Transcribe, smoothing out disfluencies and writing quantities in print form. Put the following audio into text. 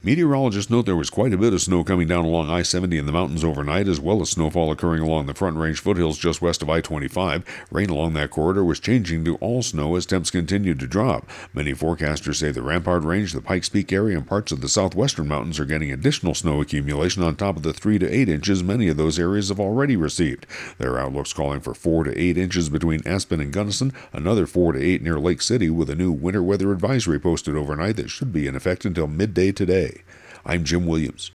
Meteorologists note there was quite a bit of snow coming down along I-70 in the mountains overnight, as well as snowfall occurring along the Front Range foothills just west of I-25. Rain along that corridor was changing to all snow as temps continued to drop. Many forecasters say the Rampart Range, the Pikes Peak area, and parts of the southwestern mountains are getting additional snow accumulation on top of the 3 to 8 inches many of those areas have already received. There are outlooks calling for 4 to 8 inches between Aspen and Gunnison, another 4 to 8 near Lake City, with a new winter weather advisory posted overnight that should be in effect until midday today. I'm Jim Williams.